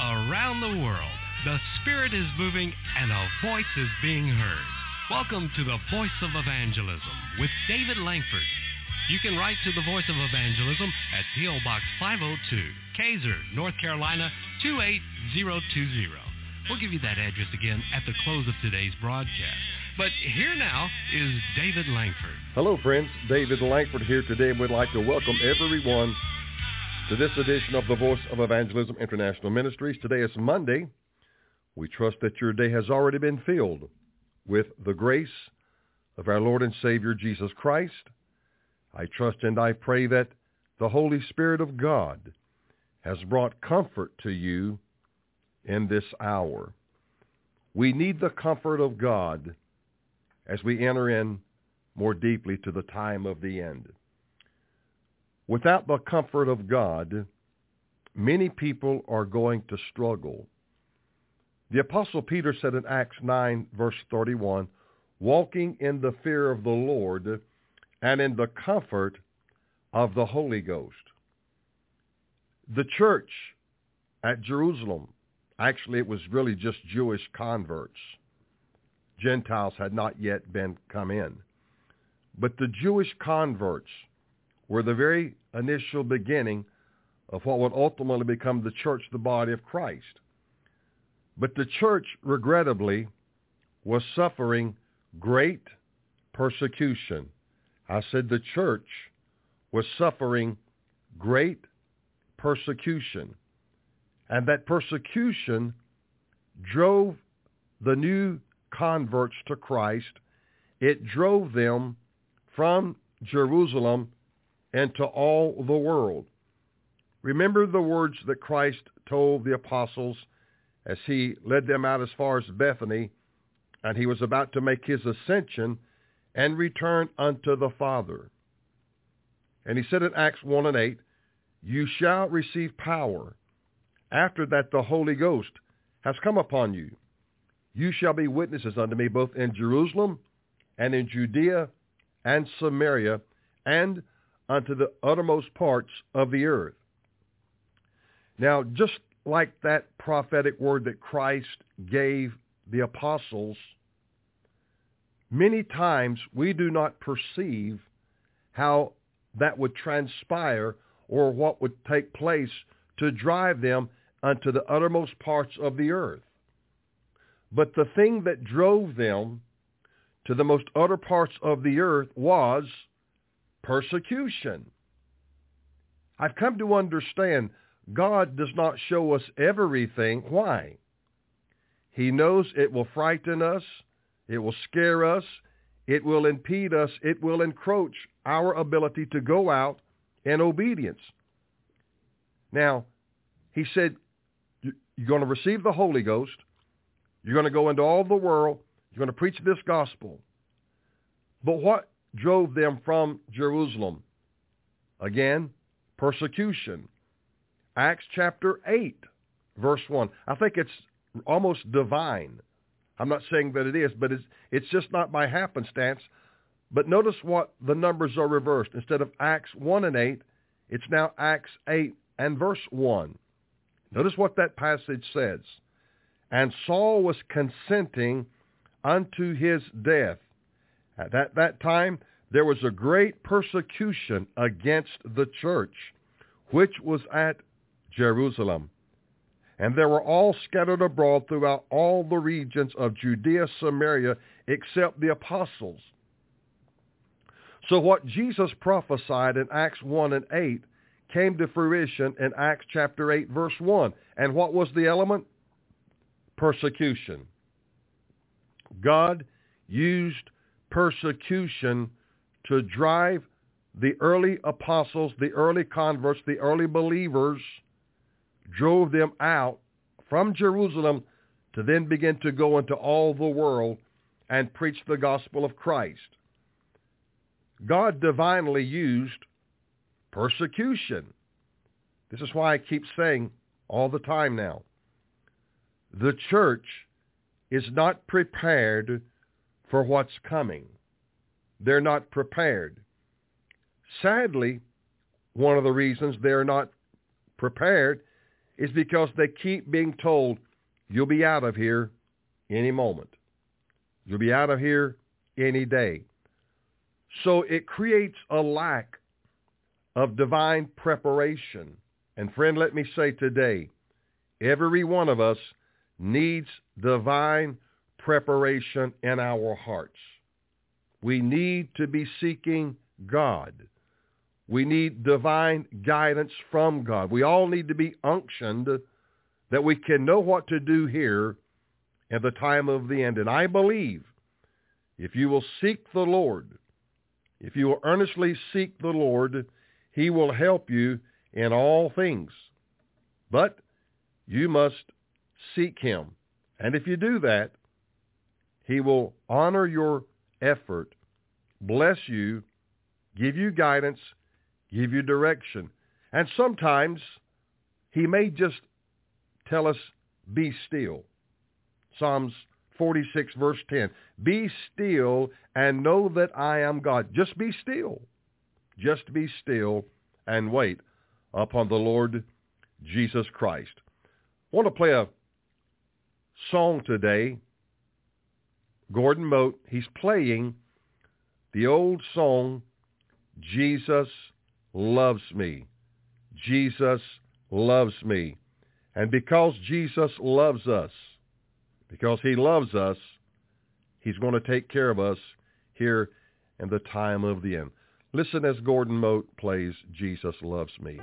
around the world. The Spirit is moving and a voice is being heard. Welcome to the Voice of Evangelism with David Langford. You can write to the Voice of Evangelism at P.O. Box 502, Kaiser, North Carolina 28020. We'll give you that address again at the close of today's broadcast. But here now is David Langford. Hello, friends. David Langford here today. We'd like to welcome everyone to this edition of the Voice of Evangelism International Ministries. Today is Monday. We trust that your day has already been filled with the grace of our Lord and Savior Jesus Christ. I trust and I pray that the Holy Spirit of God has brought comfort to you in this hour. We need the comfort of God as we enter in more deeply to the time of the end. Without the comfort of God, many people are going to struggle. The Apostle Peter said in Acts 9, verse 31, walking in the fear of the Lord and in the comfort of the Holy Ghost. The church at Jerusalem, actually it was really just Jewish converts. Gentiles had not yet come in. But the Jewish converts were the very initial beginning of what would ultimately become the church, the body of Christ. But the church, regrettably, was suffering great persecution. I said the church was suffering great persecution. And that persecution drove the new converts to Christ. It drove them from Jerusalem into all the world. Remember the words that Christ told the apostles as he led them out as far as Bethany, and he was about to make his ascension and return unto the Father. And he said in Acts 1 and 8, you shall receive power. After that the Holy Ghost has come upon you. You shall be witnesses unto me both in Jerusalem and in Judea and Samaria and unto the uttermost parts of the earth. Now, just like that prophetic word that Christ gave the apostles, many times we do not perceive how that would transpire or what would take place to drive them unto the uttermost parts of the earth. But the thing that drove them to the most utter parts of the earth was persecution. I've come to understand God does not show us everything. Why? He knows it will frighten us. It will scare us. It will impede us. It will encroach our ability to go out in obedience. Now, he said, you're going to receive the Holy Ghost. You're going to go into all the world. You're going to preach this gospel. But what drove them from Jerusalem? Again, persecution. Acts chapter 8, verse 1. I think it's almost divine. I'm not saying that it is, but it's just not by happenstance. But notice what the numbers are reversed. Instead of Acts 1 and 8, it's now Acts 8 and verse 1. Notice what that passage says. And Saul was consenting unto his death. At that time, there was a great persecution against the church, which was at Jerusalem. And they were all scattered abroad throughout all the regions of Judea, Samaria, except the apostles. So what Jesus prophesied in Acts 1 and 8 came to fruition in Acts chapter 8, verse 1. And what was the element? Persecution. God used persecution to drive the early apostles, the early converts, the early believers, drove them out from Jerusalem to then begin to go into all the world and preach the gospel of Christ. God divinely used persecution. This is why I keep saying all the time now, the church is not prepared for what's coming. They're not prepared. Sadly, one of the reasons they're not prepared is because they keep being told, you'll be out of here any moment. You'll be out of here any day. So it creates a lack of divine preparation. And friend, let me say today, every one of us needs divine preparation in our hearts. We need to be seeking God. We need divine guidance from God. We all need to be unctioned that we can know what to do here in the time of the end. And I believe if you will seek the Lord, if you will earnestly seek the Lord, he will help you in all things. But you must seek him. And if you do that, he will honor your effort, bless you, give you guidance, give you direction. And sometimes he may just tell us, be still. Psalms 46, verse 10. Be still and know that I am God. Just be still. Just be still and wait upon the Lord Jesus Christ. I want to play a song today. Gordon Mote, he's playing the old song, Jesus Loves Me. Jesus loves me. And because Jesus loves us, because he loves us, he's going to take care of us here in the time of the end. Listen as Gordon Mote plays Jesus Loves Me.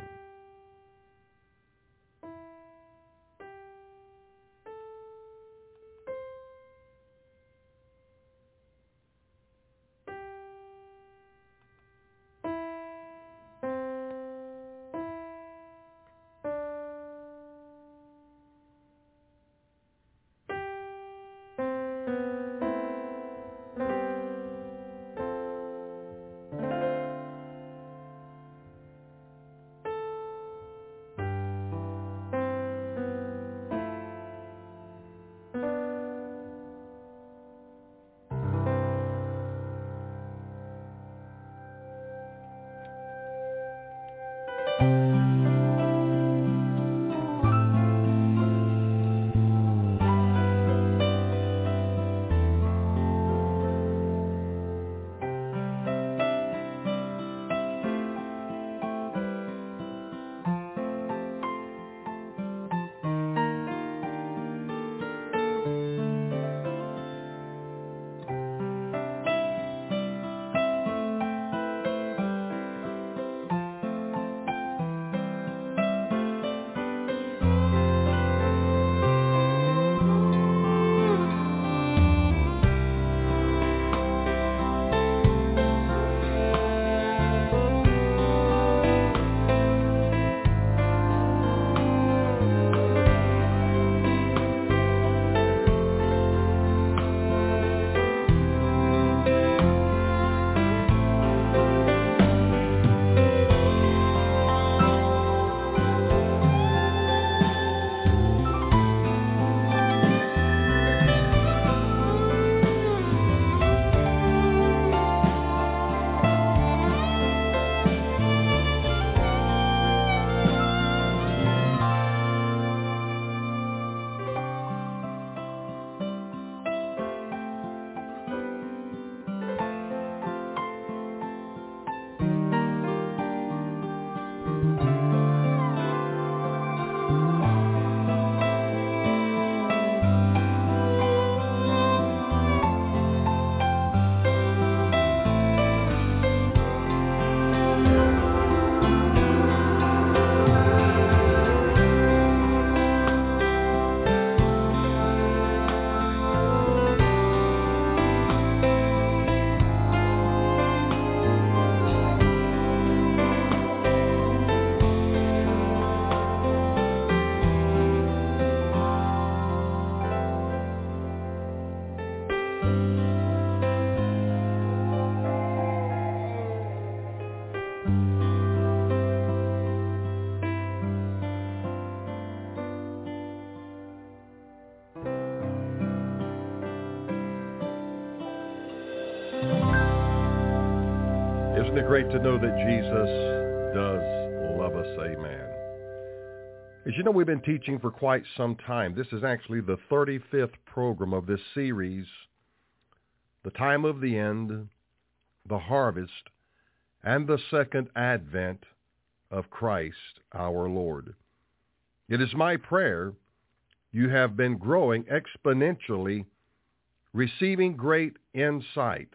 Isn't it great to know that Jesus does love us? Amen. As you know, we've been teaching for quite some time. This is actually the 35th program of this series, The Time of the End, the Harvest, and the Second Advent of Christ our Lord. It is my prayer you have been growing exponentially, receiving great insight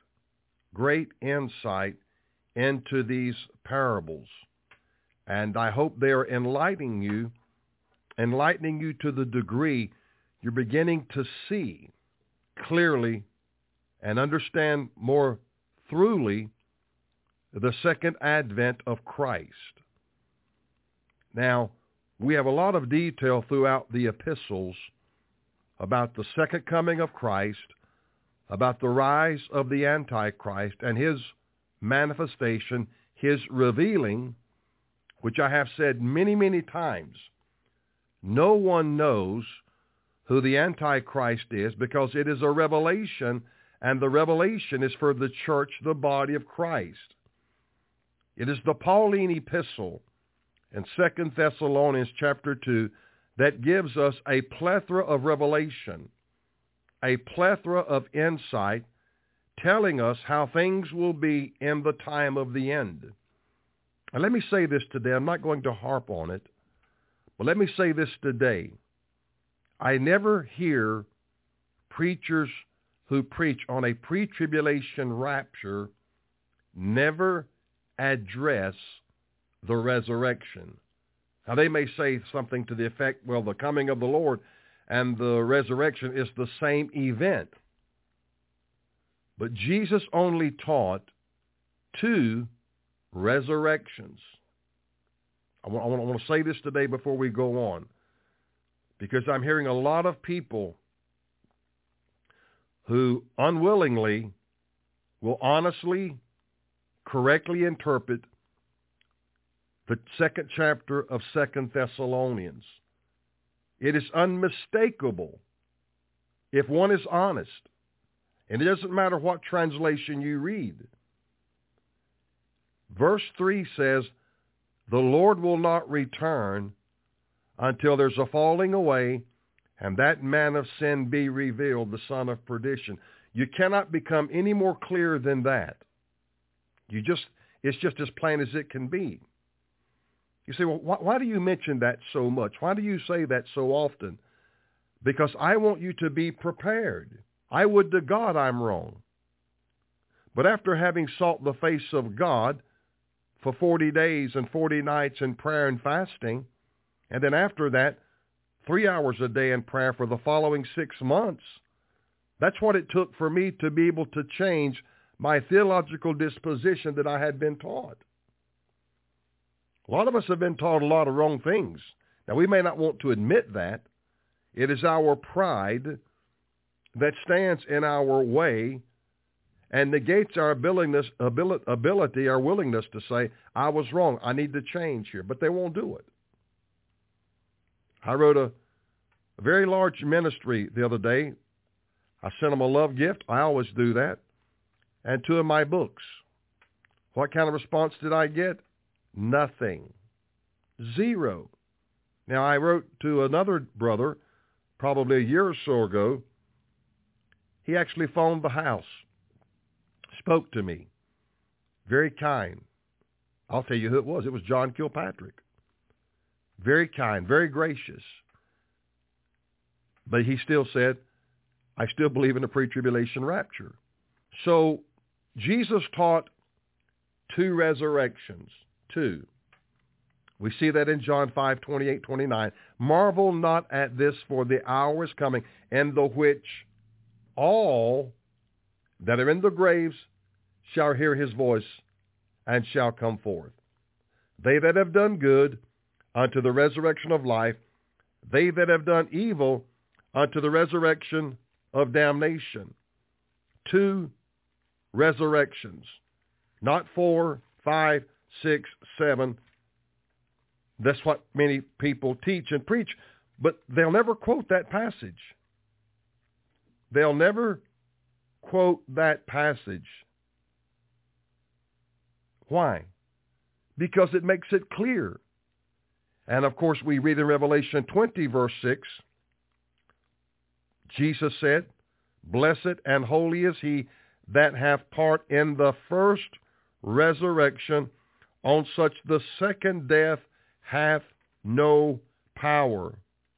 into these parables. And I hope they are enlightening you to the degree you're beginning to see clearly and understand more thoroughly the second advent of Christ. Now, we have a lot of detail throughout the epistles about the second coming of Christ, about the rise of the Antichrist and his manifestation, his revealing, which I have said many, many times. No one knows who the Antichrist is because it is a revelation, and the revelation is for the church, the body of Christ. It is the Pauline epistle in 2 Thessalonians chapter 2 that gives us a plethora of revelation, a plethora of insight, telling us how things will be in the time of the end. And let me say this today. I'm not going to harp on it, but let me say this today. I never hear preachers who preach on a pre-tribulation rapture never address the resurrection. Now, they may say something to the effect, well, the coming of the Lord and the resurrection is the same event. But Jesus only taught two resurrections. I want to say this today before we go on, because I'm hearing a lot of people who unwillingly will honestly, correctly interpret the second chapter of 2 Thessalonians. It is unmistakable if one is honest. And it doesn't matter what translation you read. Verse 3 says, the Lord will not return until there's a falling away and that man of sin be revealed, the son of perdition. You cannot become any more clear than that. It's just as plain as it can be. You say, well, why do you mention that so much? Why do you say that so often? Because I want you to be prepared. I would to God I'm wrong. But after having sought the face of God for 40 days and 40 nights in prayer and fasting, and then after that, 3 hours a day in prayer for the following 6 months, that's what it took for me to be able to change my theological disposition that I had been taught. A lot of us have been taught a lot of wrong things. Now, we may not want to admit that. It is our pride that stands in our way and negates our ability, our willingness to say, I was wrong, I need to change here. But they won't do it. I wrote a very large ministry the other day. I sent them a love gift. I always do that. And 2 of my books. What kind of response did I get? Nothing. Zero. Now, I wrote to another brother probably a year or so ago. He actually phoned the house, spoke to me. Very kind. I'll tell you who it was. It was John Kilpatrick. Very kind, very gracious. But he still said, I still believe in the pre-tribulation rapture. So Jesus taught 2 resurrections. 2. We see that in John 5, 28, 29. Marvel not at this, for the hour is coming, in the which all that are in the graves shall hear his voice and shall come forth. They that have done good unto the resurrection of life, they that have done evil unto the resurrection of damnation. 2 resurrections, not 4, 5, 6, 7. That's what many people teach and preach, but they'll never quote that passage. They'll never quote that passage. Why? Because it makes it clear. And of course, we read in Revelation 20, verse 6, Jesus said, "Blessed and holy is he that hath part in the first resurrection. On such the second death hath no power."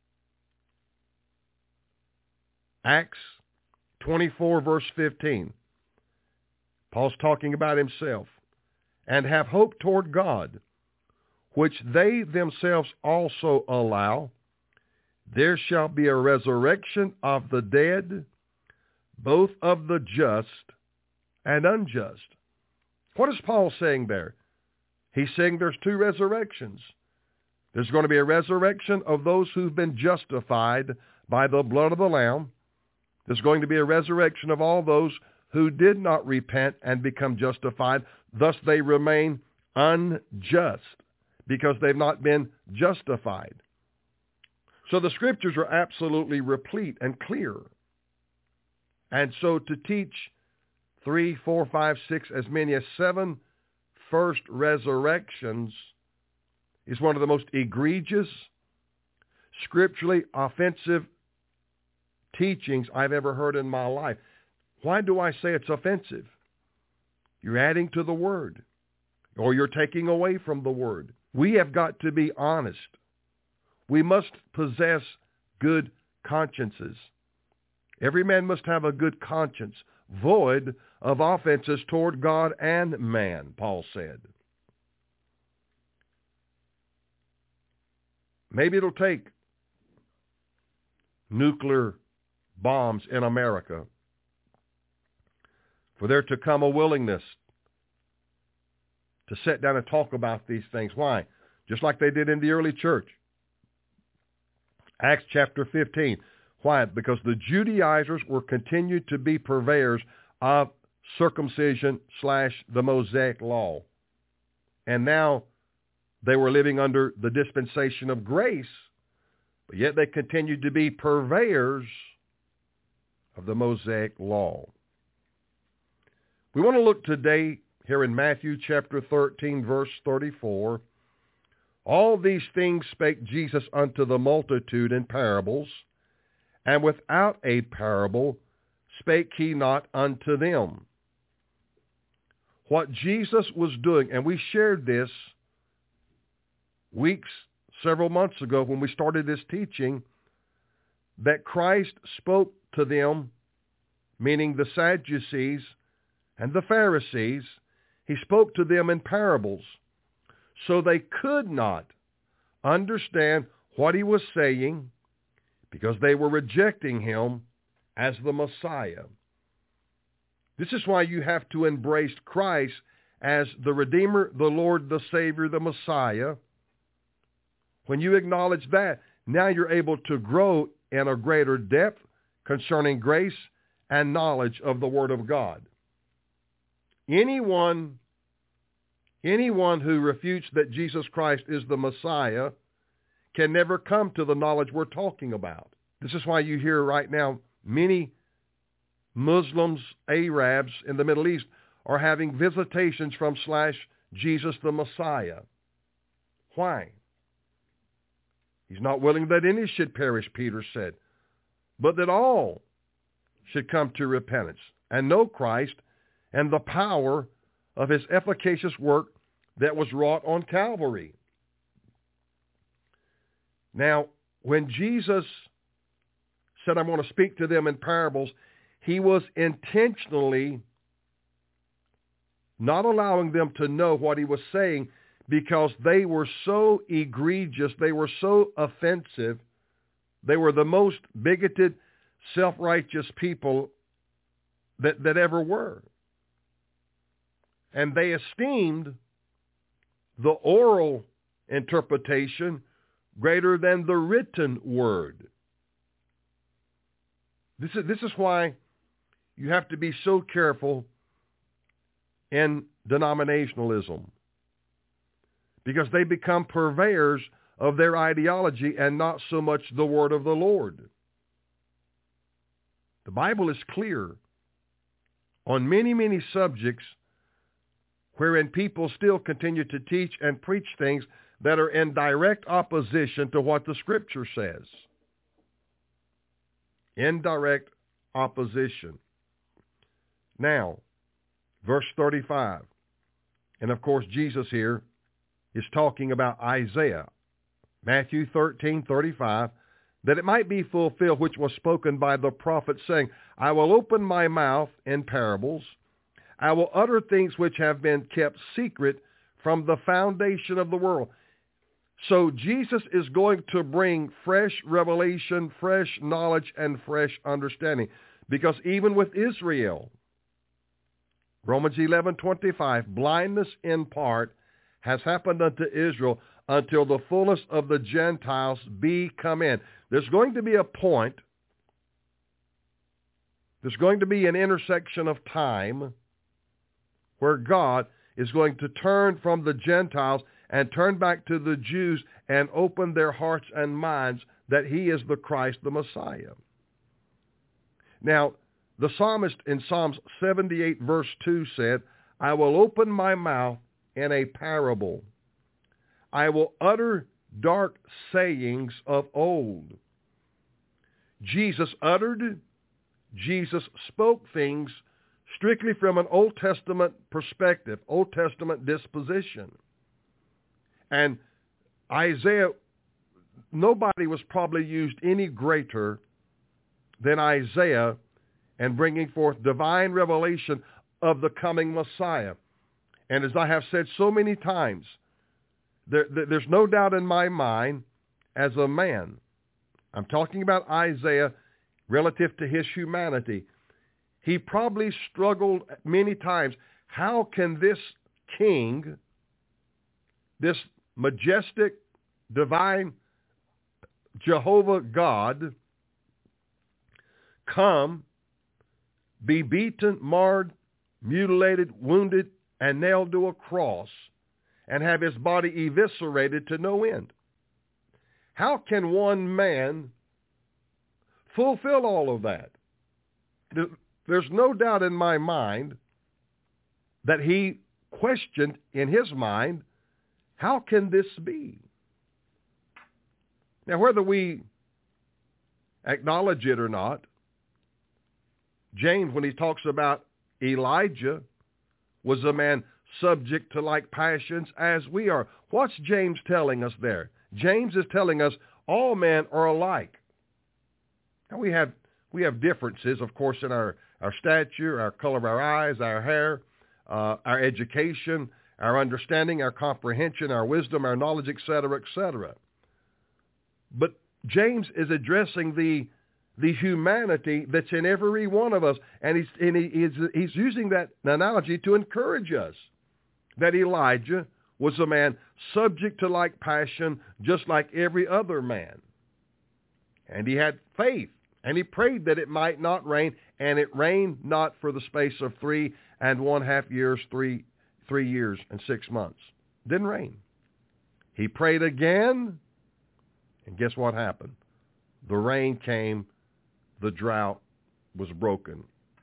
Acts 24, verse 15. Paul's talking about himself. "And have hope toward God, which they themselves also allow. There shall be a resurrection of the dead, both of the just and unjust." What is Paul saying there? He's saying there's two resurrections. There's going to be a resurrection of those who've been justified by the blood of the Lamb. There's going to be a resurrection of all those who did not repent and become justified. Thus they remain unjust because they've not been justified. So the scriptures are absolutely replete and clear. And so to teach 3, 4, 5, 6, as many as 7 first resurrections is one of the most egregious, scripturally offensive teachings I've ever heard in my life. Why do I say it's offensive? You're adding to the word, or you're taking away from the word. We have got to be honest. We must possess good consciences. Every man must have a good conscience, void of offenses toward God and man, Paul said. Maybe it'll take nuclear bombs in America for there to come a willingness to sit down and talk about these things. Why? Just like they did in the early church. Acts chapter 15. Why? Because the Judaizers were continued to be purveyors of circumcision / the Mosaic law. And now they were living under the dispensation of grace, but yet they continued to be purveyors of the Mosaic law. We want to look today here in Matthew chapter 13, verse 34. "All these things spake Jesus unto the multitude in parables, and without a parable spake he not unto them." What Jesus was doing, and we shared this several months ago when we started this teaching, that Christ spoke to them, meaning the Sadducees and the Pharisees. He spoke to them in parables, so they could not understand what he was saying because they were rejecting him as the Messiah. This is why you have to embrace Christ as the Redeemer, the Lord, the Savior, the Messiah. When you acknowledge that, now you're able to grow in a greater depth concerning grace and knowledge of the Word of God. Anyone who refutes that Jesus Christ is the Messiah can never come to the knowledge we're talking about. This is why you hear right now many Muslims, Arabs in the Middle East are having visitations from Jesus the Messiah. Why? He's not willing that any should perish, Peter said, but that all should come to repentance and know Christ and the power of his efficacious work that was wrought on Calvary. Now, when Jesus said, "I'm going to speak to them in parables," he was intentionally not allowing them to know what he was saying because they were so egregious, they were so offensive, they were the most bigoted, self-righteous people that ever were. And they esteemed the oral interpretation greater than the written word. This is why you have to be so careful in denominationalism, because they become purveyors of their ideology and not so much the word of the Lord. The Bible is clear on many, many subjects wherein people still continue to teach and preach things that are in direct opposition to what the Scripture says. In direct opposition. Now, verse 35. And of course, Jesus here is talking about Isaiah. Matthew 13:35, that it might be fulfilled which was spoken by the prophet, saying, I will open my mouth in parables. I will utter things which have been kept secret from the foundation of the world. So Jesus is going to bring fresh revelation, fresh knowledge, and fresh understanding. Because even with Israel, Romans 11:25, blindness in part has happened unto Israel until the fullness of the Gentiles be come in. There's going to be a point, there's going to be an intersection of time where God is going to turn from the Gentiles and turn back to the Jews and open their hearts and minds that he is the Christ, the Messiah. Now, the psalmist in Psalms 78 verse 2 said, I will open my mouth in a parable. I will utter dark sayings of old. Jesus uttered, Jesus spoke things strictly from an Old Testament perspective, Old Testament disposition. And Isaiah, nobody was probably used any greater than Isaiah in bringing forth divine revelation of the coming Messiah. And as I have said so many times, there's no doubt in my mind, as a man, I'm talking about Isaiah relative to his humanity, he probably struggled many times. How can this king, this majestic, divine Jehovah God, come, be beaten, marred, mutilated, wounded, and nailed to a cross, and have his body eviscerated to no end? How can one man fulfill all of that? There's no doubt in my mind that he questioned in his mind, how can this be? Now, whether we acknowledge it or not, James, when he talks about Elijah, was a man subject to like passions as we are. What's James telling us there? James is telling us all men are alike. Now we have differences, of course, in our stature, our color of our eyes, our hair, our education, our understanding, our comprehension, our wisdom, our knowledge, etc., etc. But James is addressing the humanity that's in every one of us, and he's using that analogy to encourage us that Elijah was a man subject to like passion, just like every other man. And he had faith, and he prayed that it might not rain, and it rained not for the space of 3.5 years, 3 years and 6 months. Didn't rain. He prayed again, and guess what happened? The rain came, the drought was broken.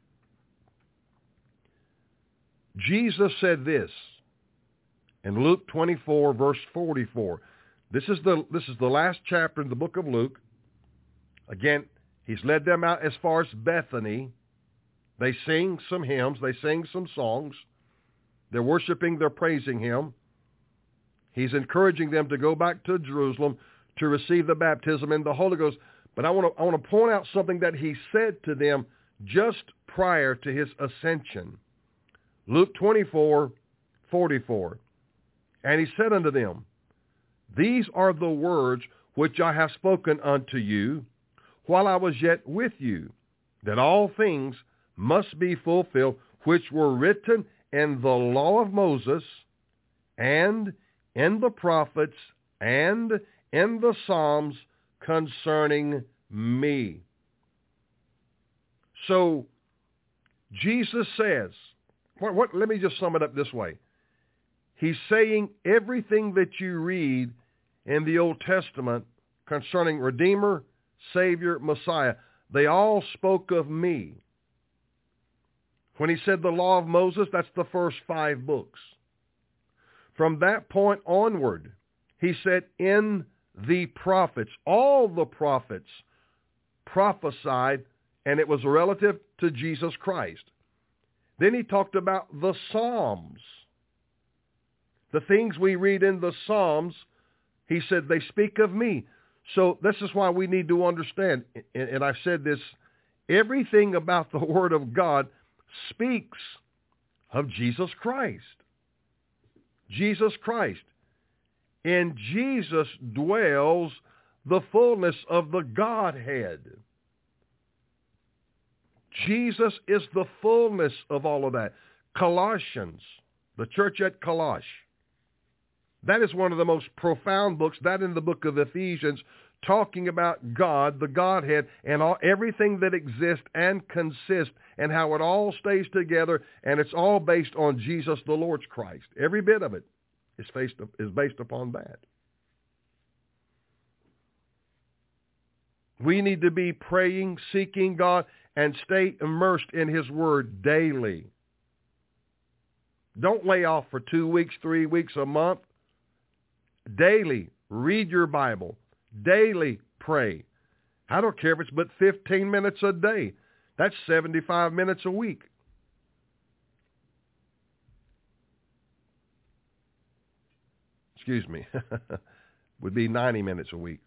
Jesus said this in Luke 24, verse 44. This is the last chapter in the book of Luke. Again, he's led them out as far as Bethany. They sing some hymns. They sing some songs. They're worshiping. They're praising him. He's encouraging them to go back to Jerusalem to receive the baptism in the Holy Ghost. But I want to point out something that he said to them just prior to his ascension. Luke 24, 44. And he said unto them, These are the words which I have spoken unto you while I was yet with you, that all things must be fulfilled which were written in the law of Moses and in the prophets and in the Psalms concerning me. So Jesus says, let me just sum it up this way. He's saying everything that you read in the Old Testament concerning Redeemer, Savior, Messiah, they all spoke of me. When he said the law of Moses, that's the first 5 books. From that point onward, he said, in the prophets, all the prophets prophesied, and it was relative to Jesus Christ. Then he talked about the Psalms. The things we read in the Psalms, he said, they speak of me. So this is why we need to understand, and I've said this, everything about the Word of God speaks of Jesus Christ. Jesus Christ. In Jesus dwells the fullness of the Godhead. Jesus is the fullness of all of that. Colossians, the church at Colossae. That is one of the most profound books, that in the book of Ephesians, talking about God, the Godhead, and everything that exists and consists, and how it all stays together, and it's all based on Jesus, the Lord's Christ. Every bit of it is based upon that. We need to be praying, seeking God, and stay immersed in his word daily. Don't lay off for 2 weeks, 3 weeks, a month. Daily, read your Bible. Daily, pray. I don't care if it's but 15 minutes a day. That's 75 minutes a week. Excuse me. Would be 90 minutes a week.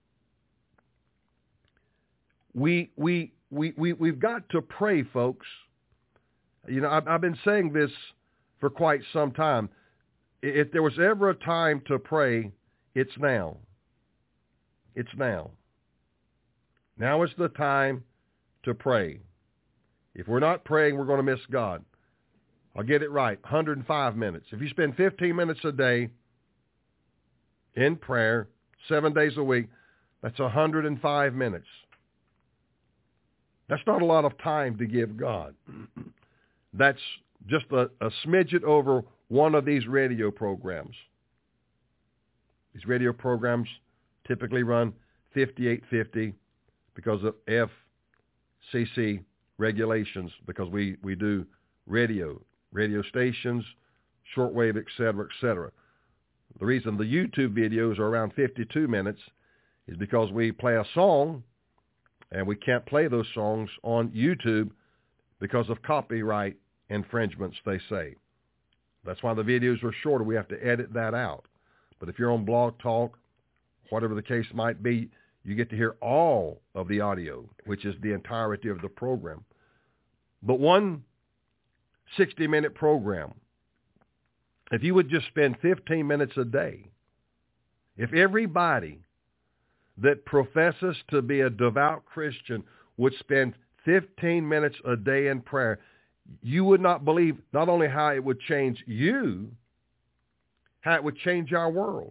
We've got to pray, folks. You know, I've been saying this for quite some time. If there was ever a time to pray, it's now. It's now. Now is the time to pray. If we're not praying, we're going to miss God. I'll get it right. 105 minutes. If you spend 15 minutes a day in prayer, 7 days a week, that's 105 minutes. That's not a lot of time to give God. That's just a smidget over one of these radio programs. These radio programs typically run 5850 because of FCC regulations, because we do radio stations, shortwave, et cetera. The reason the YouTube videos are around 52 minutes is because we play a song, and we can't play those songs on YouTube because of copyright infringements, they say. That's why the videos are shorter. We have to edit that out. But if you're on Blog Talk, whatever the case might be, you get to hear all of the audio, which is the entirety of the program. But one 60-minute program, if you would just spend 15 minutes a day, if everybody that professes to be a devout Christian would spend 15 minutes a day in prayer, you would not believe not only how it would change you, how it would change our world.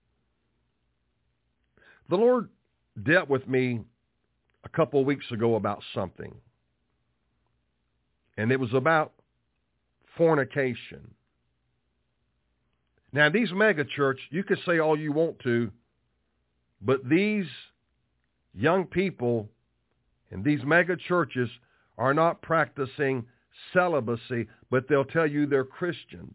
The Lord dealt with me a couple of weeks ago about something, and it was about fornication. Now, these mega church, you can say all you want to, but these young people in these mega churches are not practicing celibacy, but they'll tell you they're Christians.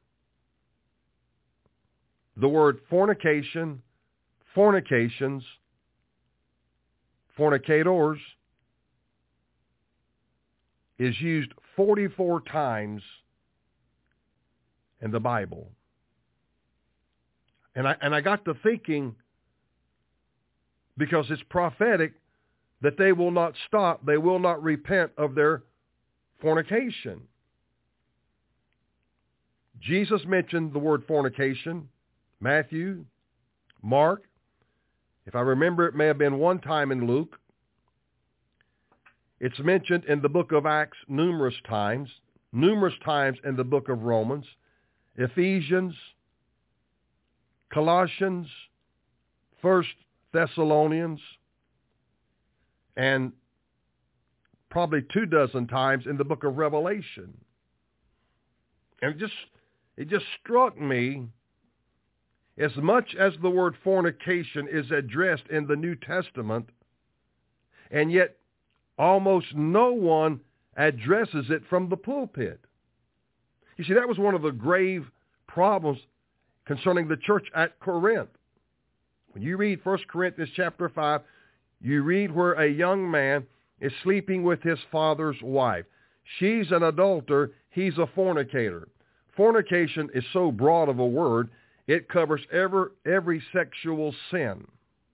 The word fornication, fornications, fornicators is used 44 times in the Bible. And I got to thinking, because it's prophetic, that they will not stop, they will not repent of their fornication. Jesus mentioned the word fornication, Matthew, Mark. If I remember, it may have been one time in Luke. It's mentioned in the book of Acts numerous times in the book of Romans, Ephesians, Colossians, 1 Thessalonians, and probably 24 times in the book of Revelation. And it just struck me, as much as the word fornication is addressed in the New Testament, and yet almost no one addresses it from the pulpit. You see, that was one of the grave problems concerning the church at Corinth. When you read 1 Corinthians chapter 5, you read where a young man is sleeping with his father's wife. She's an adulterer. He's a fornicator. Fornication is so broad of a word, it covers every sexual sin.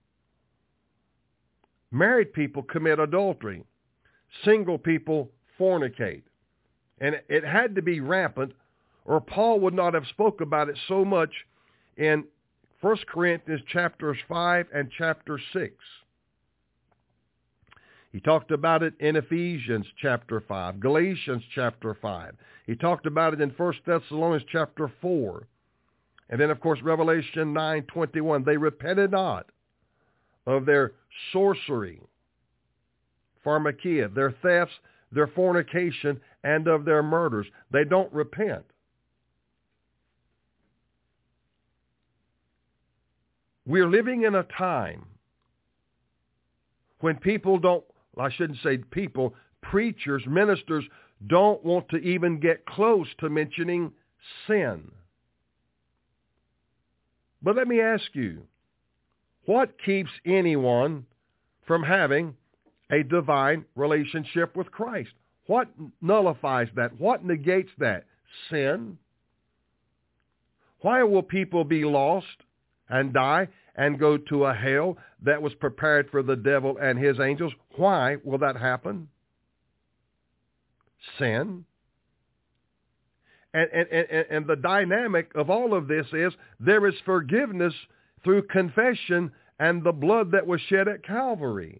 Married people commit adultery. Single people fornicate. And it had to be rampant, or Paul would not have spoke about it so much in 1 Corinthians chapters 5 and chapter 6. He talked about it in Ephesians chapter 5, Galatians chapter 5. He talked about it in 1 Thessalonians chapter 4. And then, of course, Revelation 9:21. They repented not of their sorcery, pharmakia, their thefts, their fornication, and of their murders. They don't repent. We're living in a time when people don't, I shouldn't say people, preachers, ministers don't want to even get close to mentioning sin. But let me ask you, what keeps anyone from having a divine relationship with Christ? What nullifies that? What negates that? Sin. Why will people be lost and die and go to a hell that was prepared for the devil and his angels? Why will that happen? Sin. And the dynamic of all of this is there is forgiveness through confession and the blood that was shed at Calvary.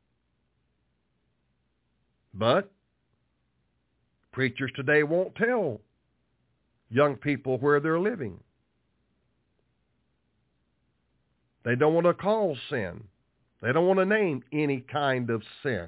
But preachers today won't tell young people where they're living. They don't want to call sin. They don't want to name any kind of sin.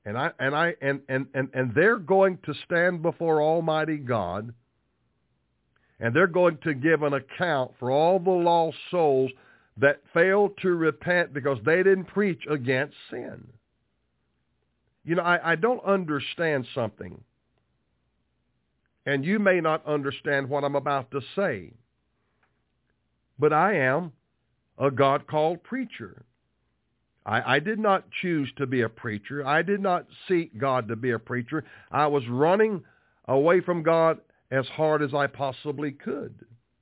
And they're going to stand before Almighty God, and they're going to give an account for all the lost souls that failed to repent because they didn't preach against sin. You know, I don't understand something, and you may not understand what I'm about to say, but I am a God-called preacher. I did not choose to be a preacher. I did not seek God to be a preacher. I was running away from God as hard as I possibly could.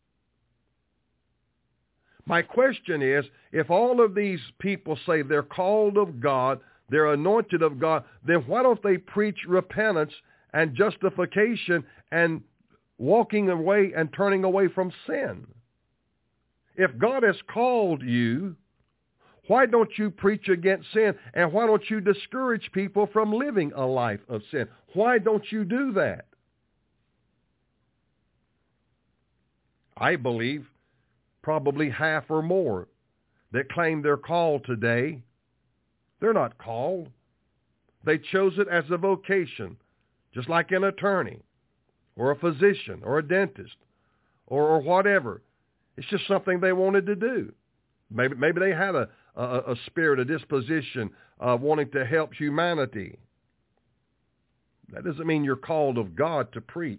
My question is, if all of these people say they're called of God, they're anointed of God, then why don't they preach repentance and justification and walking away and turning away from sin? If God has called you, why don't you preach against sin? And why don't you discourage people from living a life of sin? Why don't you do that? I believe probably half or more that claim they're called today, they're not called. They chose it as a vocation, just like an attorney or a physician or a dentist or whatever. It's just something they wanted to do. Maybe they had a spirit, a disposition of wanting to help humanity. That doesn't mean you're called of God to preach.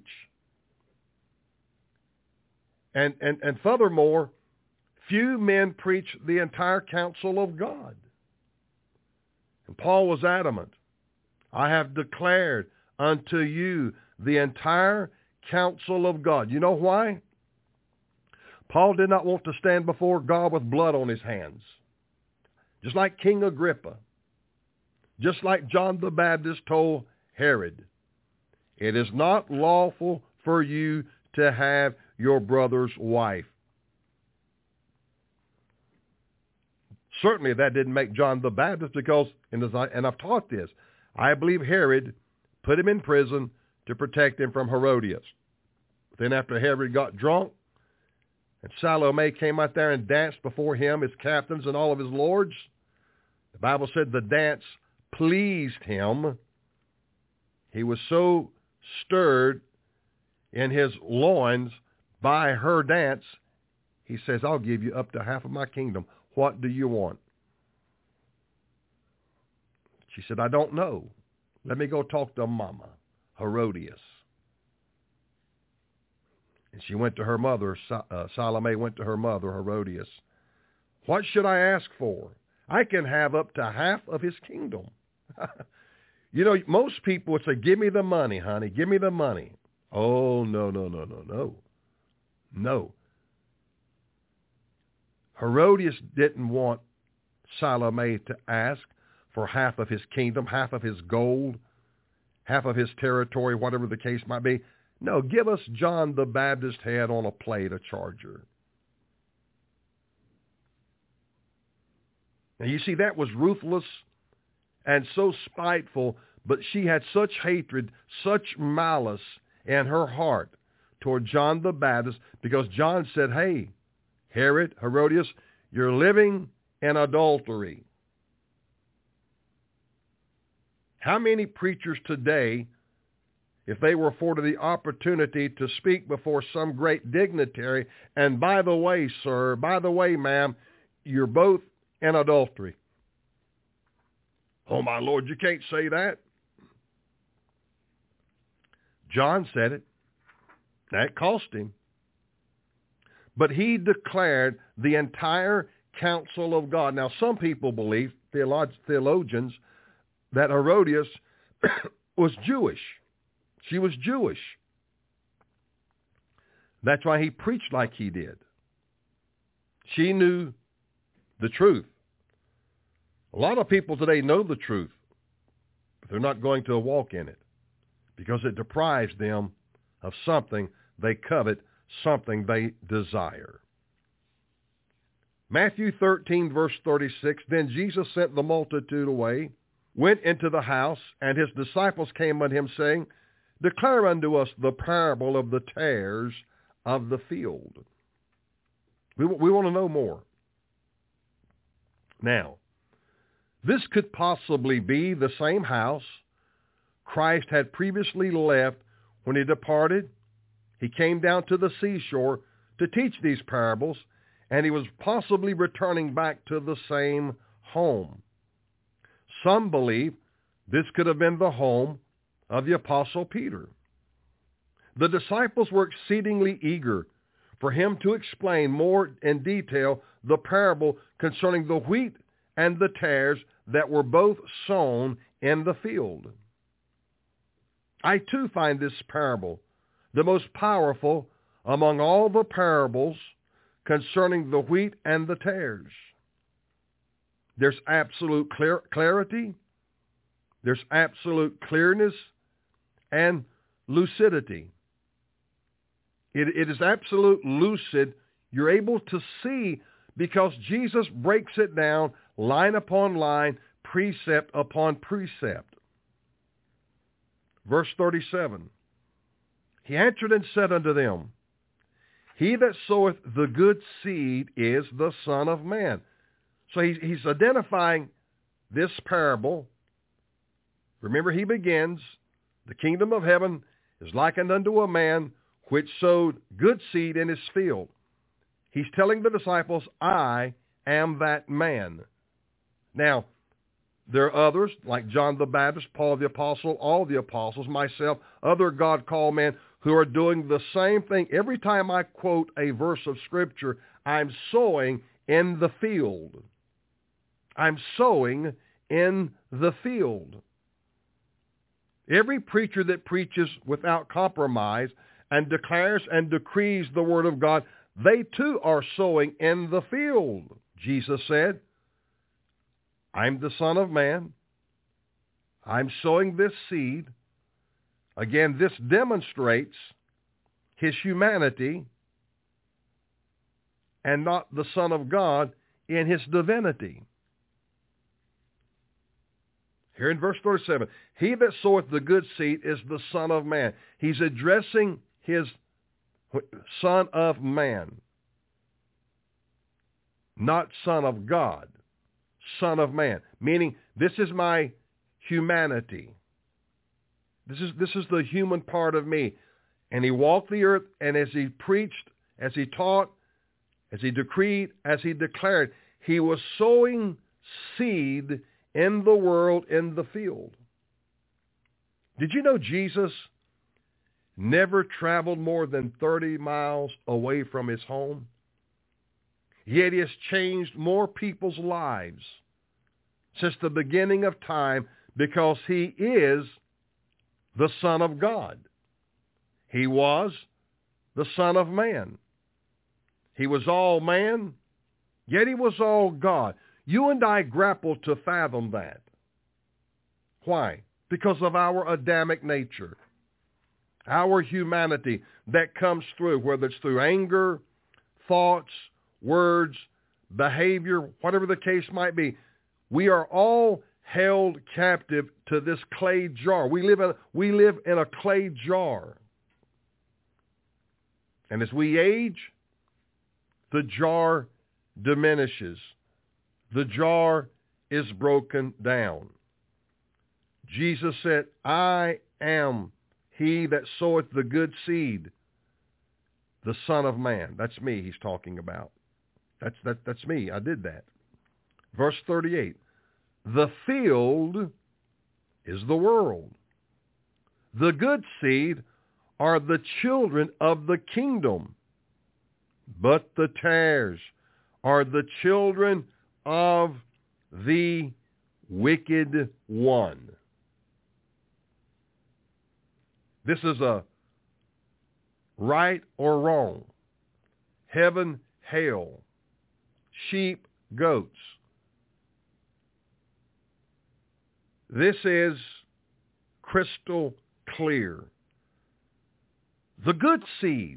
And furthermore, few men preach the entire counsel of God. And Paul was adamant. I have declared unto you the entire counsel of God. You know why? Paul did not want to stand before God with blood on his hands. Just like King Agrippa. Just like John the Baptist told Herod. It is not lawful for you to have your brother's wife. Certainly that didn't make John the Baptist because, and I've taught this, I believe Herod put him in prison to protect him from Herodias. Then after Herod got drunk, and Salome came out there and danced before him, his captains and all of his lords, the Bible said the dance pleased him. He was so stirred in his loins by her dance, he says, I'll give you up to half of my kingdom. What do you want? She said, I don't know. Let me go talk to Mama, Herodias. And she went to her mother, Salome went to her mother, Herodias. What should I ask for? I can have up to half of his kingdom. You know, most people would say, give me the money, honey, give me the money. Oh, no. No. Herodias didn't want Salome to ask for half of his kingdom, half of his gold, half of his territory, whatever the case might be. No, give us John the Baptist's head on a plate, a charger. Now, you see, that was ruthless and so spiteful, but she had such hatred, such malice in her heart toward John the Baptist, because John said, hey, Herod, Herodias, you're living in adultery. How many preachers today, if they were afforded the opportunity to speak before some great dignitary, and by the way, sir, by the way, ma'am, you're both in adultery. Oh, my Lord, you can't say that. John said it. That cost him. But he declared the entire counsel of God. Now, some people believe, theologians, that Herodias was Jewish. She was Jewish. That's why he preached like he did. She knew the truth. A lot of people today know the truth, but they're not going to walk in it because it deprives them of something they covet, something they desire. Matthew 13, verse 36, then Jesus sent the multitude away, went into the house, and his disciples came unto him, saying, declare unto us the parable of the tares of the field. We want to know more. Now, this could possibly be the same house Christ had previously left when he departed. He came down to the seashore to teach these parables, and he was possibly returning back to the same home. Some believe this could have been the home of the Apostle Peter. The disciples were exceedingly eager for him to explain more in detail the parable concerning the wheat and the tares that were both sown in the field. I too find this parable the most powerful among all the parables concerning the wheat and the tares. There's absolute clarity, there's absolute clearness and lucidity. It is absolute lucid. You're able to see because Jesus breaks it down line upon line, precept upon precept. Verse 37, he answered and said unto them, he that soweth the good seed is the Son of Man. So he's identifying this parable. Remember, he begins, the kingdom of heaven is likened unto a man which sowed good seed in his field. He's telling the disciples, I am that man. Now, there are others, like John the Baptist, Paul the Apostle, all the apostles, myself, other God-called men who are doing the same thing. Every time I quote a verse of Scripture, I'm sowing in the field. I'm sowing in the field. Every preacher that preaches without compromise and declares and decrees the Word of God, they too are sowing in the field. Jesus said, I'm the Son of Man. I'm sowing this seed. Again, this demonstrates his humanity and not the Son of God in his divinity. Here in verse 37, he that soweth the good seed is the Son of Man. He's addressing his Son of Man, not Son of God, Son of Man, meaning this is my humanity. This is the human part of me. And he walked the earth, and as he preached, as he taught, as he decreed, as he declared, he was sowing seed in the world, in the field. Did you know Jesus never traveled more than 30 miles away from his home. Yet he has changed more people's lives since the beginning of time because he is the Son of God. He was the Son of Man. He was all man, yet he was all God. You and I grapple to fathom that. Why? Because of our Adamic nature, our humanity that comes through, whether it's through anger, thoughts, words, behavior, whatever the case might be. We are all held captive to this clay jar. We live in a clay jar. And as we age, the jar diminishes. The jar is broken down. Jesus said, I am he that soweth the good seed, the Son of Man. That's me he's talking about. That's me. I did that. Verse 38, the field is the world. The good seed are the children of the kingdom, but the tares are the children of the wicked one. This is a right or wrong, heaven, hell, sheep, goats. This is crystal clear. The good seed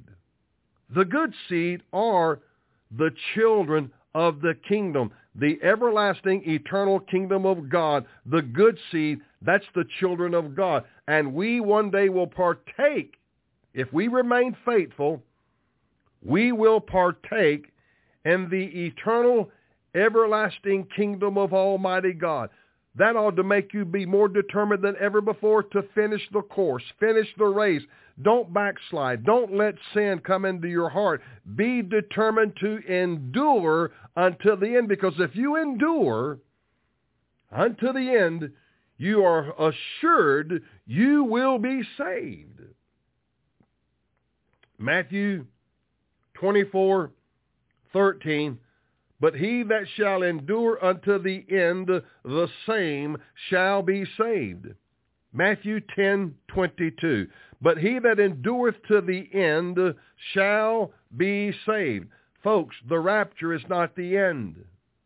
are the children of the kingdom, the everlasting, eternal kingdom of God. The good seed, that's the children of God. And we one day will partake, if we remain faithful, we will partake in the eternal, everlasting kingdom of Almighty God. That ought to make you be more determined than ever before to finish the course, finish the race. Don't backslide. Don't let sin come into your heart. Be determined to endure until the end, because if you endure until the end, you are assured you will be saved. Matthew 24:13. But he that shall endure unto the end, the same shall be saved. Matthew 10:22. But he that endureth to the end shall be saved. Folks, the rapture is not the end.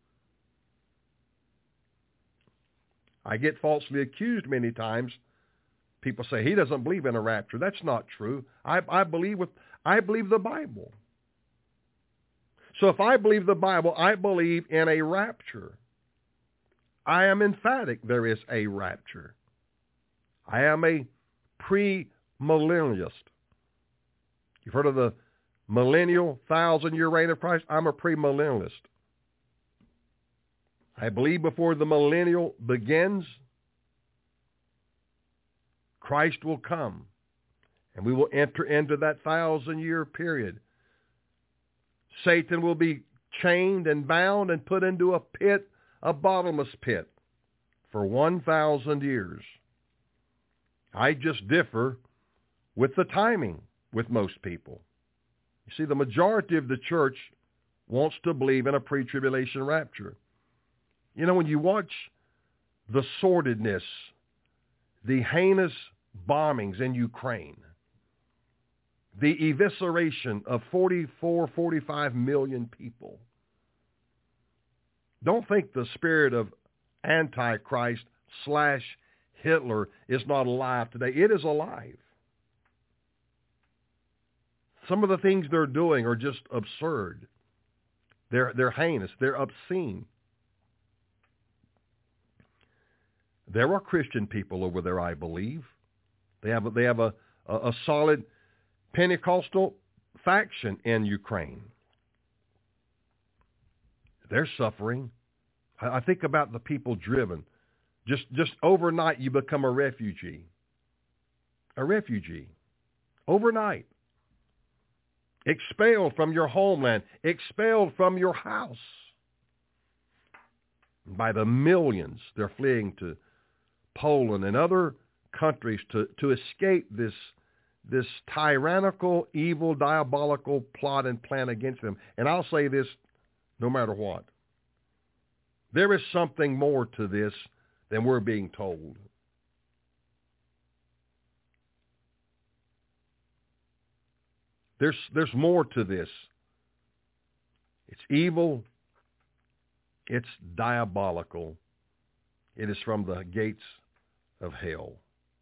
I get falsely accused many times. People say, he doesn't believe in a rapture. That's not true. I believe the Bible. So if I believe the Bible, I believe in a rapture. I am emphatic there is a rapture. I am a premillennialist. You've heard of the millennial, 1,000-year reign of Christ? I'm a premillennialist. I believe before the millennial begins, Christ will come, and we will enter into that 1,000-year period. Satan will be chained and bound and put into a pit, a bottomless pit, for 1,000 years. I just differ with the timing with most people. You see, the majority of the church wants to believe in a pre-tribulation rapture. You know, when you watch the sordidness, the heinous bombings in Ukraine, the evisceration of 45 million people, don't think the spirit of Antichrist / Hitler is not alive today. It is alive. Some of the things they're doing are just absurd. They're heinous. They're obscene. There are Christian people over there, I believe. They have a solid Pentecostal faction in Ukraine. They're suffering. I think about the people driven. Just overnight you become a refugee. A refugee. Overnight. Expelled from your homeland. Expelled from your house. By the millions, they're fleeing to Poland and other countries to escape this this tyrannical, evil, diabolical plot and plan against them. And I'll say this no matter what. There is something more to this than we're being told. There's more to this. It's evil. It's diabolical. It is from the gates of hell.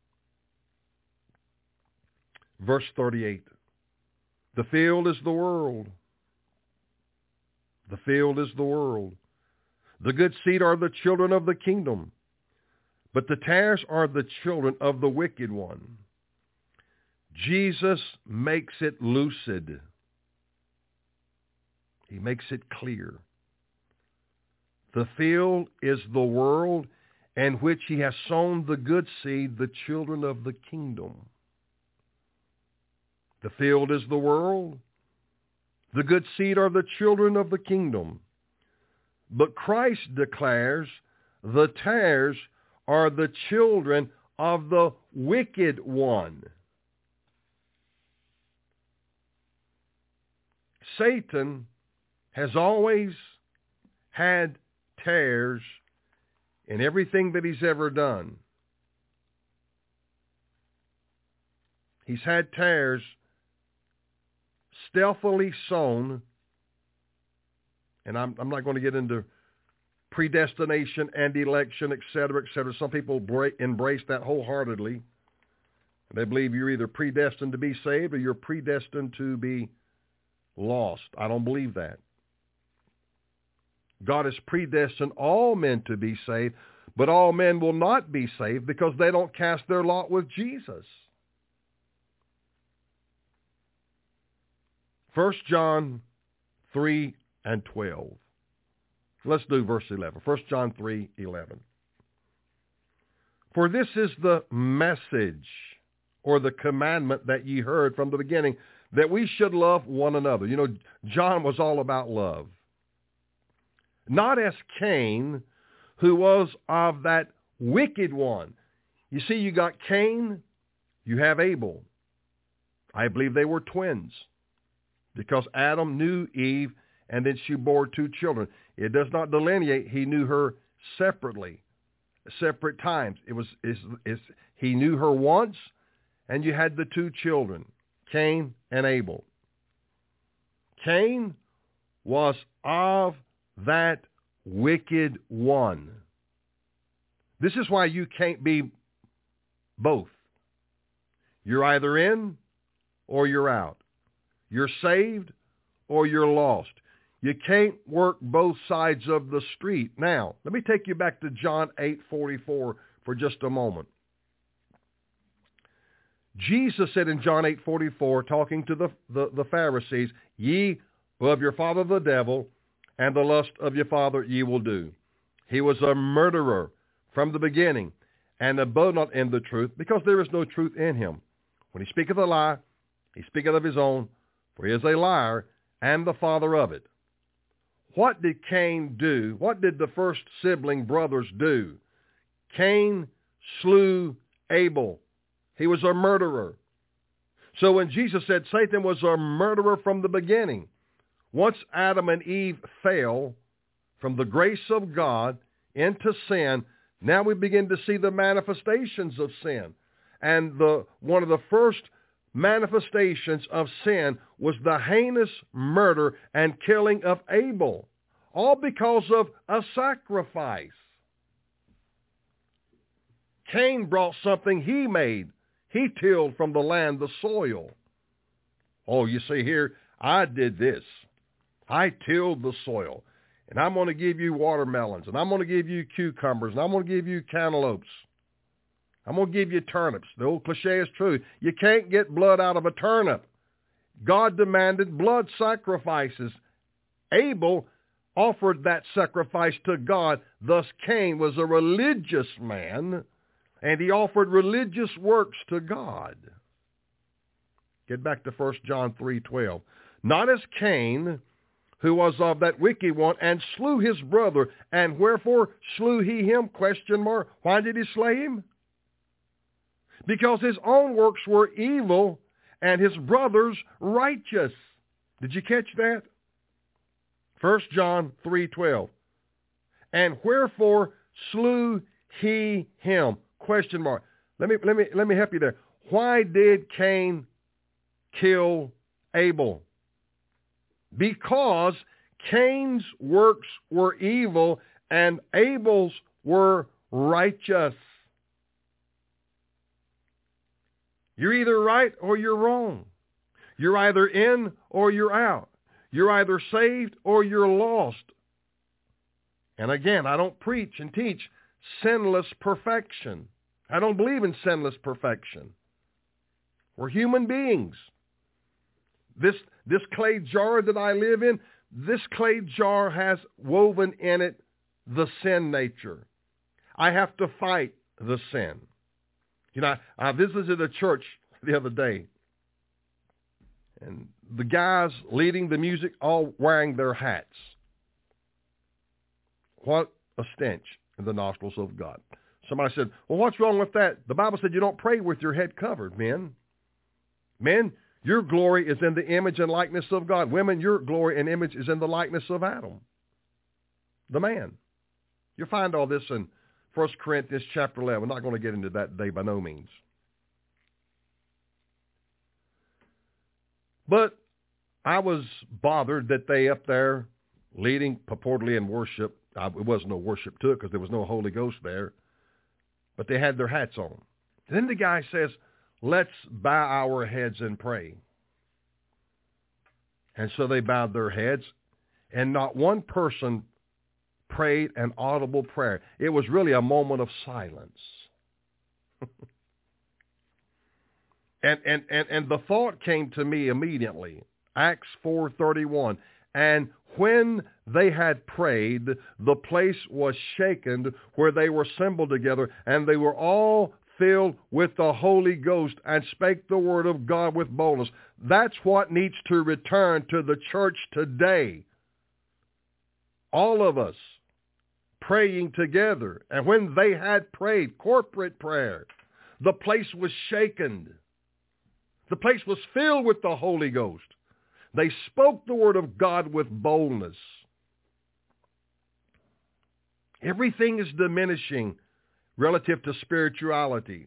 Verse 38. The field is the world. The field is the world. The good seed are the children of the kingdom, but the tares are the children of the wicked one. Jesus makes it lucid. He makes it clear. The field is the world in which he has sown the good seed, the children of the kingdom. The field is the world. The good seed are the children of the kingdom. But Christ declares the tares are the children of the wicked one. Satan has always had tares in everything that he's ever done. He's had tares stealthily sown, and I'm not going to get into predestination and election, etc., etc. Some people embrace that wholeheartedly. They believe you're either predestined to be saved or you're predestined to be lost. I don't believe that. God has predestined all men to be saved, but all men will not be saved because they don't cast their lot with Jesus. 1 John 3 and 12. Let's do verse 11. 1 John 3:11. For this is the message or the commandment that ye heard from the beginning, that we should love one another. You know, John was all about love. Not as Cain, who was of that wicked one. You see, you got Cain, you have Abel. I believe they were twins because Adam knew Eve and then she bore two children. It does not delineate. He knew her separately, separate times. He knew her once, and you had the two children, Cain and Abel. Cain was of that wicked one. This is why you can't be both. You're either in or you're out. You're saved or you're lost. You can't work both sides of the street. Now, let me take you back to John 8:44 for just a moment. Jesus said in John 8:44, talking to the Pharisees, ye will of your father the devil, and the lust of your father ye will do. He was a murderer from the beginning, and abode not in the truth, because there is no truth in him. When he speaketh a lie, he speaketh of his own, for he is a liar, and the father of it. What did Cain do? What did the first sibling brothers do? Cain slew Abel. He was a murderer. So when Jesus said Satan was a murderer from the beginning, once Adam and Eve fell from the grace of God into sin, now we begin to see the manifestations of sin. And one of the first manifestations of sin was the heinous murder and killing of Abel, all because of a sacrifice. Cain brought something he made. He tilled from the land the soil. Oh, you see here, I did this. I tilled the soil. And I'm going to give you watermelons, and I'm going to give you cucumbers, and I'm going to give you cantaloupes. I'm going to give you turnips. The old cliche is true. You can't get blood out of a turnip. God demanded blood sacrifices. Abel offered that sacrifice to God. Thus Cain was a religious man, and he offered religious works to God. Get back to 1 John 3:12. Not as Cain, who was of that wicked one, and slew his brother. And wherefore slew he him? ? Why did he slay him? Because his own works were evil, and his brothers righteous. Did you catch that? 1 John 3:12. And wherefore slew he him? Question mark. Let me help you there. Why did Cain kill Abel? Because Cain's works were evil and Abel's were righteous. You're either right or you're wrong. You're either in or you're out. You're either saved or you're lost. And again, I don't preach and teach sinless perfection. I don't believe in sinless perfection. We're human beings. This clay jar that I live in, this clay jar has woven in it the sin nature. I have to fight the sin. You know, I visited a church the other day, and the guys leading the music all wearing their hats. What a stench in the nostrils of God. Somebody said, well, what's wrong with that? The Bible said you don't pray with your head covered, men. Men, your glory is in the image and likeness of God. Women, your glory and image is in the likeness of Adam, the man. You'll find all this in 1 Corinthians chapter 11. We're not going to get into that today by no means. But I was bothered that they up there leading purportedly in worship. It wasn't no worship to it because there was no Holy Ghost there. But they had their hats on. Then the guy says, let's bow our heads and pray. And so they bowed their heads, and not one person prayed an audible prayer. It was really a moment of silence. and the thought came to me immediately. Acts 4:31. And when they had prayed, the place was shaken where they were assembled together, and they were all filled with the Holy Ghost and spake the word of God with boldness. That's what needs to return to the church today. All of us praying together. And when they had prayed, corporate prayer, the place was shaken. The place was filled with the Holy Ghost. They spoke the word of God with boldness. Everything is diminishing relative to spirituality.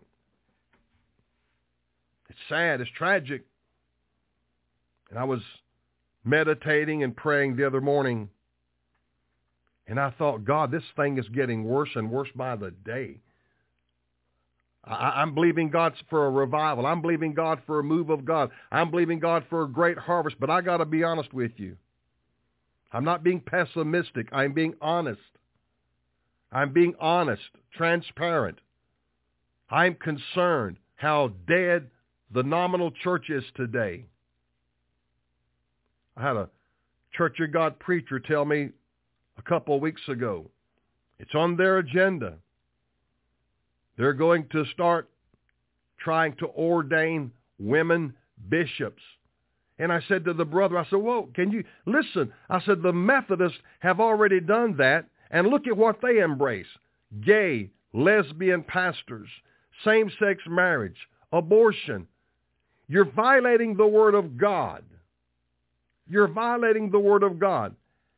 It's sad. It's tragic. And I was meditating and praying the other morning, and I thought, God, this thing is getting worse and worse by the day. I'm believing God for a revival. I'm believing God for a move of God. I'm believing God for a great harvest. But I got to be honest with you. I'm not being pessimistic. I'm being honest. I'm being honest, transparent. I'm concerned how dead the nominal church is today. I had a Church of God preacher tell me a couple of weeks ago, it's on their agenda. They're going to start trying to ordain women bishops. And I said to the brother, I said, whoa, can you listen? I said, the Methodists have already done that, and look at what they embrace. Gay, lesbian pastors, same-sex marriage, abortion. You're violating the Word of God. You're violating the Word of God.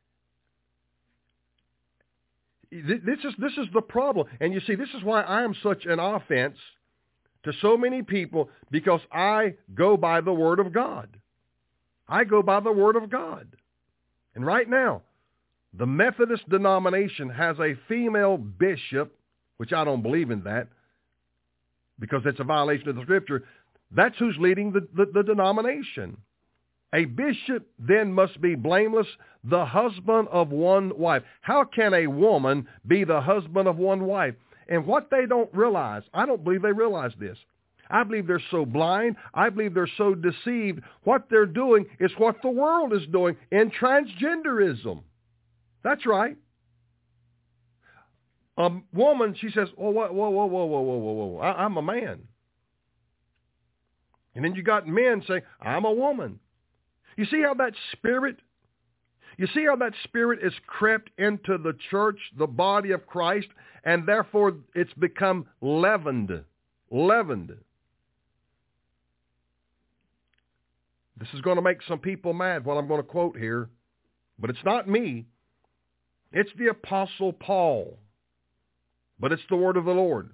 This is the problem. And you see, this is why I am such an offense to so many people, because I go by the Word of God. I go by the Word of God. And right now, the Methodist denomination has a female bishop, which I don't believe in that, because it's a violation of the Scripture. That's who's leading the denomination. A bishop then must be blameless, the husband of one wife. How can a woman be the husband of one wife? And what they don't realize, I don't believe they realize this. I believe they're so blind. I believe they're so deceived. What they're doing is what the world is doing in transgenderism. That's right. A woman, she says, oh, whoa, I'm a man. And then you got men saying, I'm a woman. You see how that spirit is crept into the church, the body of Christ, and therefore it's become leavened. This is going to make some people mad, what I'm going to quote here, but it's not me. It's the Apostle Paul, but it's the word of the Lord.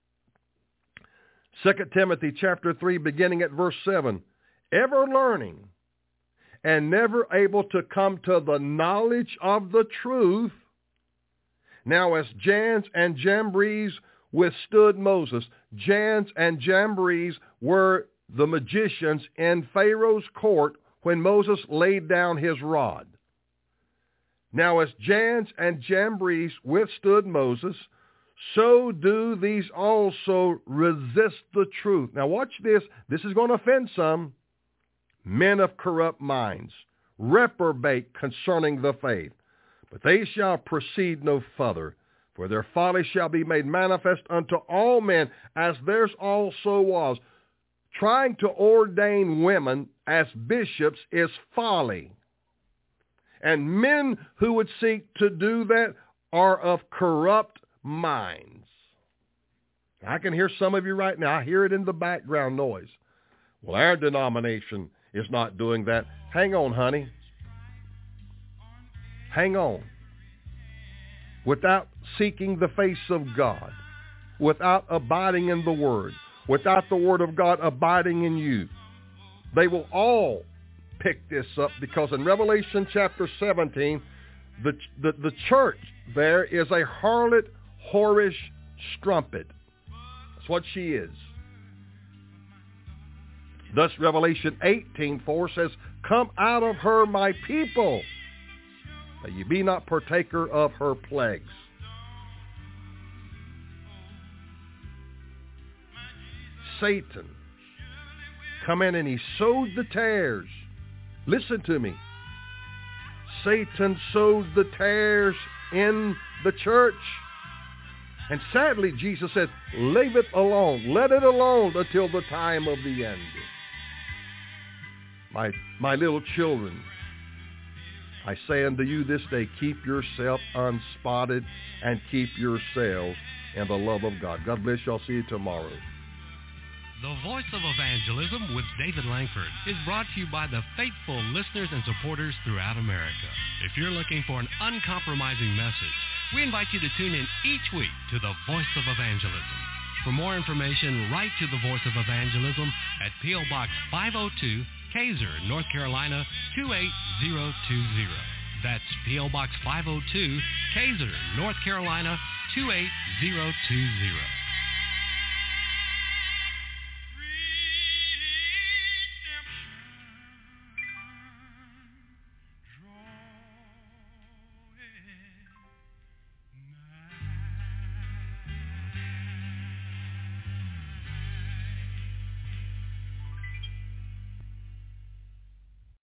2 Timothy chapter 3, beginning at verse 7, ever learning and never able to come to the knowledge of the truth. Now as Jannes and Jambres withstood Moses. Jannes and Jambres were the magicians in Pharaoh's court when Moses laid down his rod. Now as Jannes and Jambres withstood Moses, so do these also resist the truth. Now watch this. This is going to offend some. Men of corrupt minds, reprobate concerning the faith. But they shall proceed no further, for their folly shall be made manifest unto all men, as theirs also was. Trying to ordain women as bishops is folly. And men who would seek to do that are of corrupt minds. I can hear some of you right now. I hear it in the background noise. Well, our denomination is not doing that. Hang on, honey. Hang on. Without seeking the face of God, without abiding in the Word, without the Word of God abiding in you, they will all pick this up, because in Revelation chapter 17, the church there is a harlot, whorish strumpet. That's what she is. Thus Revelation 18:4 says, come out of her, my people, that ye be not partaker of her plagues. Satan come in and he sowed the tares. Listen to me. Satan sowed the tares in the church. And sadly, Jesus said, leave it alone. Let it alone until the time of the end. My little children, I say unto you this day, keep yourself unspotted and keep yourselves in the love of God. God bless you. I'll see you tomorrow. The Voice of Evangelism with David Langford is brought to you by the faithful listeners and supporters throughout America. If you're looking for an uncompromising message, we invite you to tune in each week to the Voice of Evangelism. For more information, write to the Voice of Evangelism at P.O. Box 502, Kaiser, North Carolina 28020. That's P.O. Box 502, Kaiser, North Carolina 28020.